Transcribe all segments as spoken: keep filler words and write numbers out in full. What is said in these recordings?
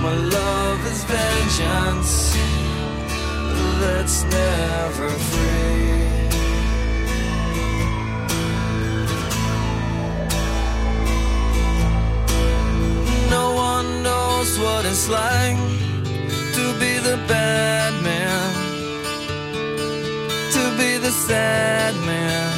my love is vengeance that's never free. No one knows what it's like to be the bad man, to be the sad man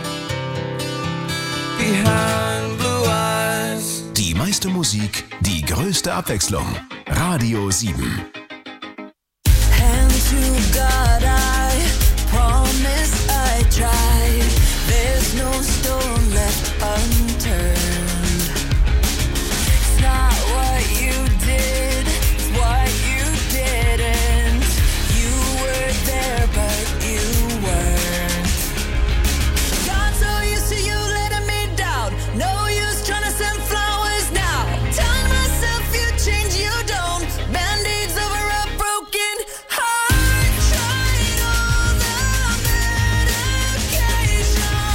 behind blue eyes. Die meiste Musik, die größte Abwechslung. Radio sieben. Hand to God, I promise I tried. There's no stone left unturned. It's not what you did, it's what you didn't. You were there, but you weren't. Got so used to you letting me down. No use trying to send flowers now. Telling myself you change, you don't. Band-aids over a broken heart. Tried all the medications.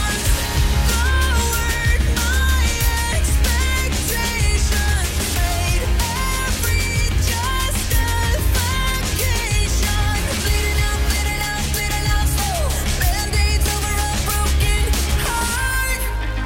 Lowered my expectations. Made every justification. Bleeding out, bleeding out, bleeding out slow. Band-aids over a broken heart.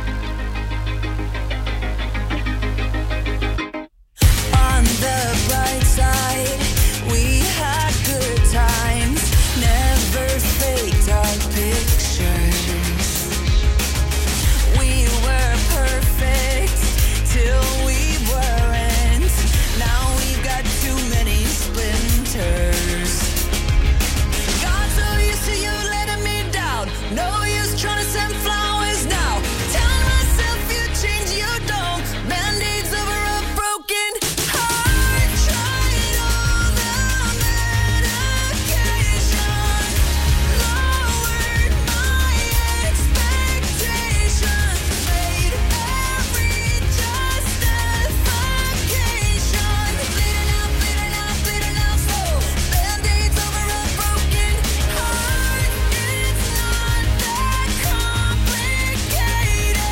On the bright side, we had good times, never faked our pictures. We were perfect till we weren't. Now we've got too many splinters. Got so used to you letting me down. No use trying to send flowers now. Telling myself you change, you don't. Band-aids over a broken heart. Tried all the medication. Lowered my expectations. Made every justification. Bleeding out, bleeding out, bleeding out slow. Band-aids over a broken heart. It's not that complicated to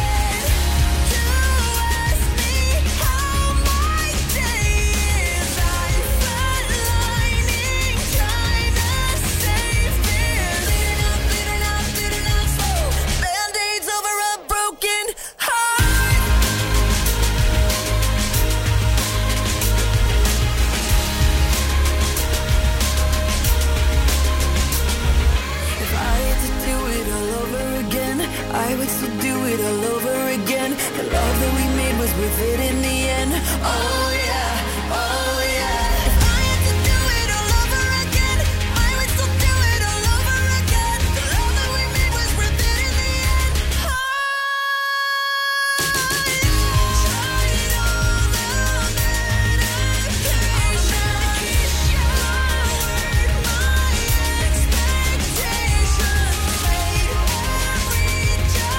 ask me how my day is. I'm flatlining, trying to save fear. Bleeding out, bleeding out, bleeding out slow. Band-aids over a broken heart. If I had to do it all over again, I would still do it all over again. The love that we made was worth it in the end. Oh yeah, oh yeah. If I had to do it all over again, I would still do it all over again. The love that we made was worth it in the end. Oh yeah. Tried all the medication. Lowered my expectations. Made every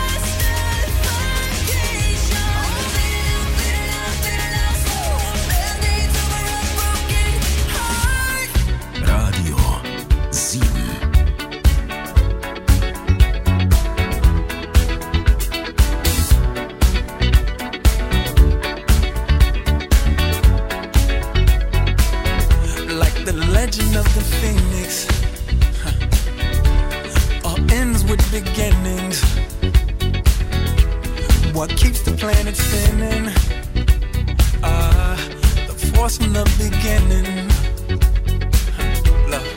justification. Bleeding out, bleeding out, bleeding out slow. Band-aids over a broken heart. Radio sieben. Like the legend of the phoenix, huh. All ends with beginnings. What keeps the planet spinning? Ah, the force from the beginning. Huh. Love.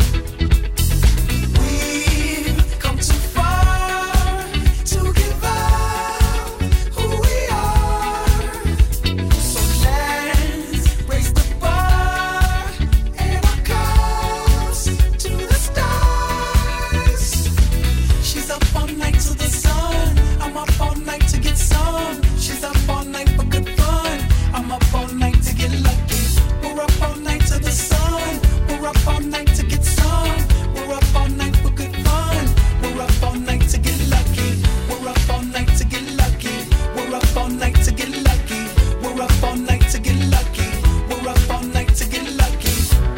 We've come too far to give up who we are. So let's raise the bar and our cups to the stars. She's up all night to the sun. I'm up all night to get some. She's up all night for good fun. I'm up all night to get lucky. We're up all night to the sun. We're up all night to get some. We're up all night for good fun. We're up all night to get lucky. We're up all night to get lucky. We're up all night to get lucky. We're up all night to get lucky. We're up all night to get lucky.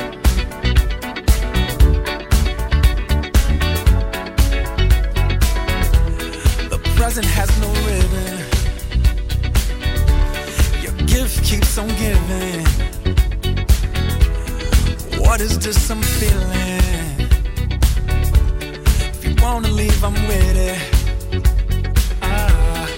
The present has no ribbon. Your gift keeps on giving. What is this I'm feeling? If you wanna leave, I'm with it. Ah.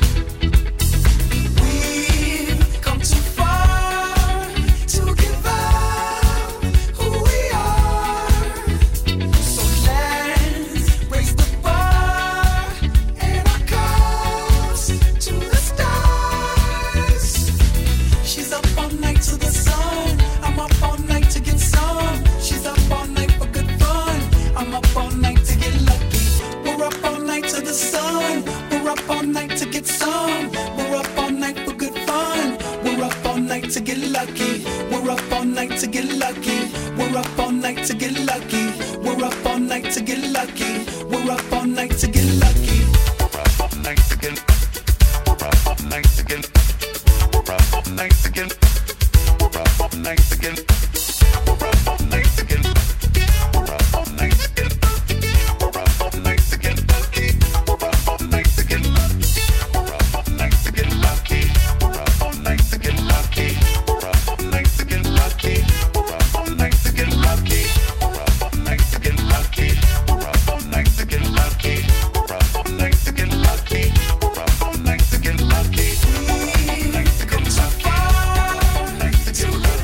We've come too far to give up who we are. So let's raise the bar and our cups to the stars. She's up all night to the sun. I'm up all night to get some. She's up all night for good fun. I'm up all night to get lucky. We're up all night to the sun. We're up all night to get some. We're up all night for good fun. We're up all night to get lucky. We're up all night to get lucky. We're up all night to get lucky. We're up all night to get lucky. We're up all night to get lucky. We're up all night to get. We're up all night to get. We're up all night to get. We're up all night to get. We're up all night to get. We're up all night to get. We're up all night to get lucky. We're up all night to get lucky. We're up all night to get lucky. We're up all night to get lucky. We're up all night to get lucky. We're up all night to get lucky. We're up all night to get lucky. We're up all night to get lucky. We're up all night to get lucky. We're up all night to get lucky. We've come too far to give up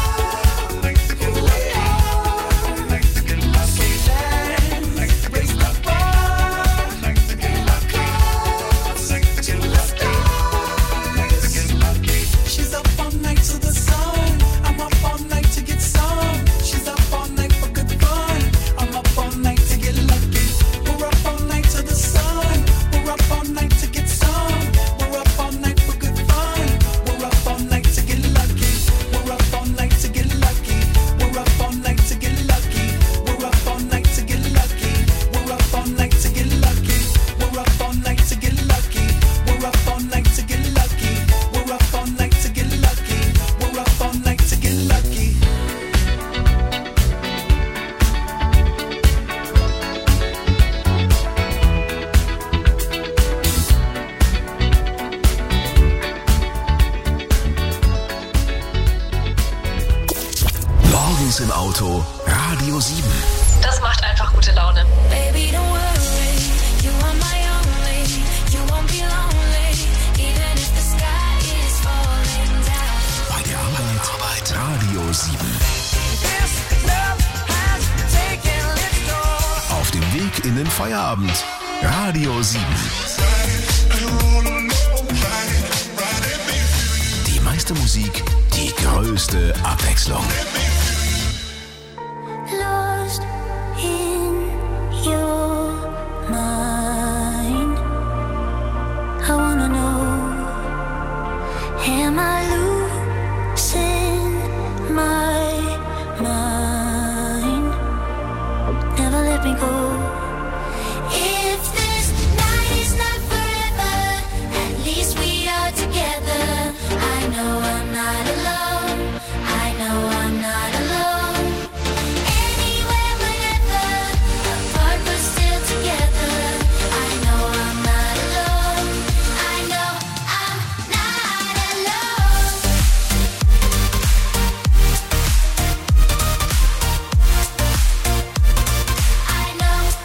who we are. So let's raise the bar and our cups to the stars. She's up all night to the sun. I'm up all night to get some. She's up all night for good fun. I'm up all night to get lucky. We're up all night to the sun. We're up all night to get some. We're up all night for good fun. We're up all night to get lucky. We're up all night to get lucky. We're up all night to get lucky. We're up all night to get lucky. We're up all night to get lucky. We're up all night to get lucky. We're up all night to get lucky. We're up all night to get lucky. We're up all night to get lucky. Morgens im Auto, Radio sieben. Das macht einfach gute Laune. Baby, don't worry, you are my only. You won't be lonely, even if the sky is falling down. Bei der Arbeit, Arbeit. Radio sieben. This love has taken its toll. Auf dem Weg in den Feierabend. Radio sieben. Die meiste Musik, die größte Abwechslung. Lost in your mind. I wanna know, am I losing my mind? Never let me go. If this night is not forever, at least we are together. I know I'm not alone. I know I'm not alone. Anywhere, whenever, apart but still together. I know I'm not alone. I know I'm not alone. I know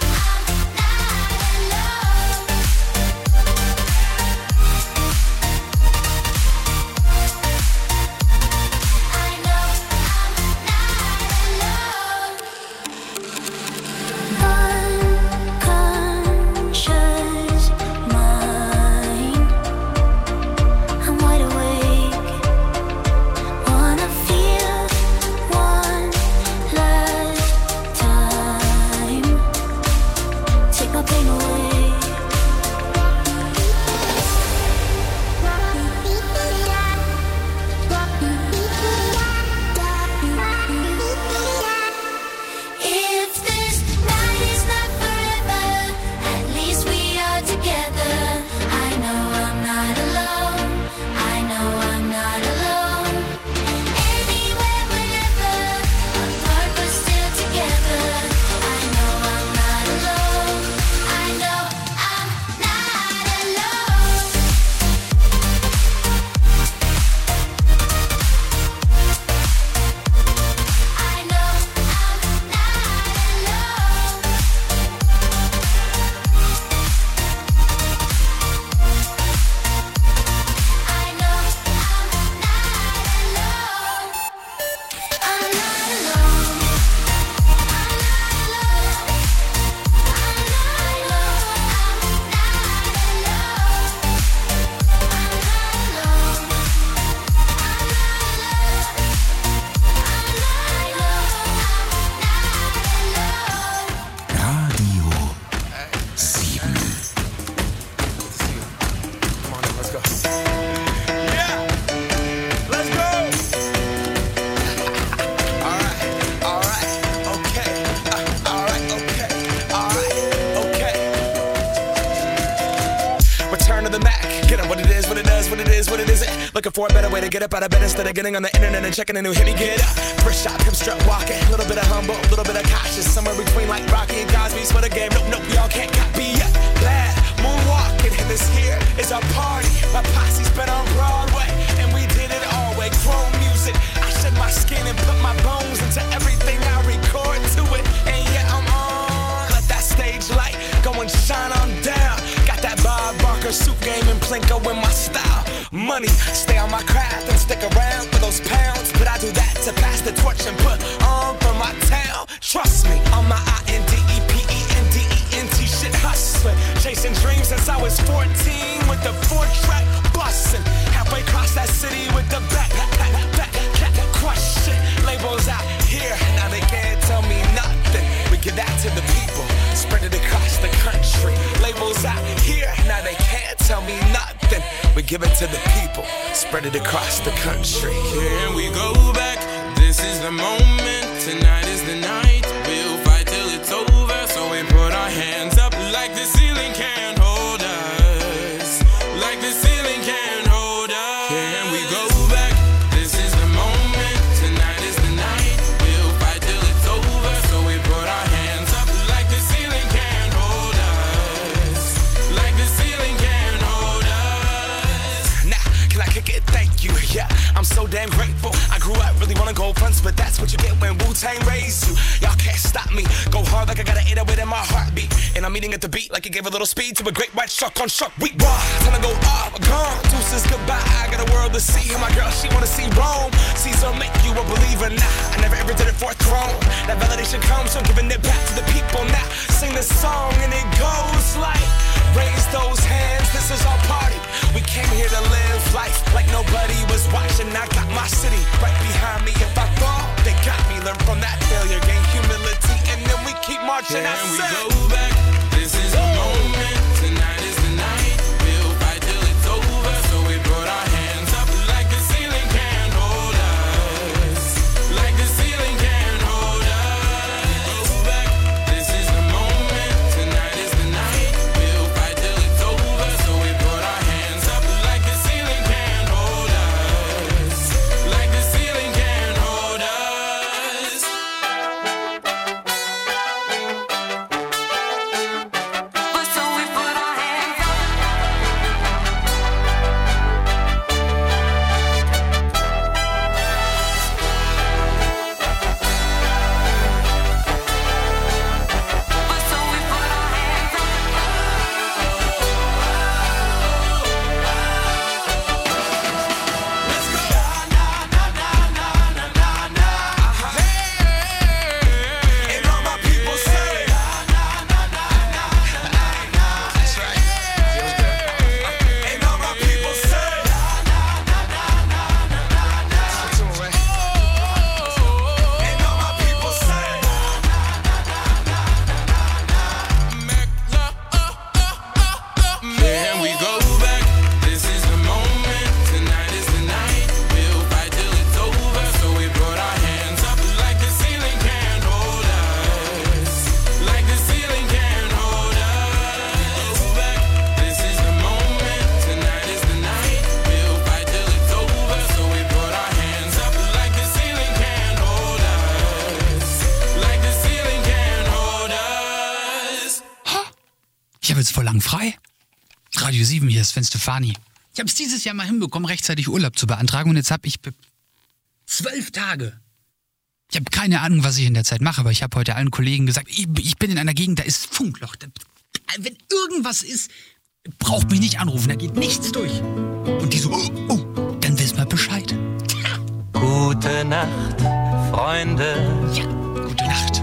looking for a better way to get up out of bed instead of getting on the internet and checking a new hit. Me get up, first shot, pimp strut walking, a little bit of humble, a little bit of cautious, somewhere between like Rocky and Cosby's for the game. Nope, nope, y'all can't copy yet. Bad moonwalking, and this here is our party. My posse's been on Broadway, and we did it all way. Chrome music, I shed my skin and put my bones into everything I record to it. And yeah, I'm on. Let that stage light go and shine on down. Got that Bob Barker suit game and Plinko in my style. Money, stay on my craft and stick around for those pounds. But I do that to pass the torch and put on for my town. Trust me, on my I N D E P E N D E N T shit hustling. Chasing dreams since I was fourteen with the four-track bustin'. Halfway across that city with the back, back, back, back, back, crush shit. Labels out here, now they can't tell me nothing. We give that to the people, spread it across the country. Labels out here, now they can't tell me nothing. We give it to the people, spread it across the country. Here we go back, this is the moment, tonight is the night. We'll fight till it's over, so we put our hands up like the ceiling can't hold us. Like the ceiling can't hold us. Here we go back, this is the moment, tonight is the night. We'll fight till it's over, so we put our hands up like the ceiling can't hold us. Like the ceiling can't hold us. Nah, can I kick it? Thank you, yeah, I'm so damn grateful. I grew up really wanna go fronts, but that's what you get when Wu-Tang raised you. Y'all can't stop me, go hard like I got an eight oh eight in my heartbeat. And I'm eating at the beat like it gave a little speed to a great white shark on shark week. Raw, time to go off, gone, deuces goodbye. I got a world to see, and my girl, she wanna see Rome. Caesar make you a believer, nah, I never ever did it for a throne. That validation comes from giving it back to the people. Now, sing this song and it goes like, raise those hands, this is our party. We came here to live life like nobody was watching. I got my city right behind me. If I fall, they got me. Learn from that failure, gain humility, and then we keep marching. Can I we said, go back? This is the moment, tonight is the night. We'll fight till it's over, so we put our hands up like the ceiling can't hold us. Like the ceiling can't hold us. Go back, this is the moment, tonight is the night. We'll fight till it's over, so we put our hands up like the ceiling can't hold us. Like the ceiling can't hold us. So we put our hands up. So we put our hands up. and all my people say, that's right. And all my people say, and all my people say, Can we go back? This is the moment, tonight is the night. We'll fight till it's over, so we put our hands up like the ceiling can't hold us. Like the ceiling can't hold us. Go back, this is the moment, tonight is the night. We'll fight till it's over, so we put our hands up like the ceiling can't hold us. Like the ceiling can't hold us. Ich habe jetzt vor lang frei. Radio sieben, hier ist Sven Stefani. Ich habe es dieses Jahr mal hinbekommen, rechtzeitig Urlaub zu beantragen und jetzt habe ich be- zwölf Tage. Ich habe keine Ahnung, was ich in der Zeit mache, aber ich habe heute allen Kollegen gesagt, ich, ich bin in einer Gegend, da ist Funkloch. Da, wenn irgendwas ist, braucht mich nicht anrufen, da geht nichts durch. Und die so, oh, oh, dann wissen wir Bescheid. Gute Nacht, Freunde. Ja, gute Nacht.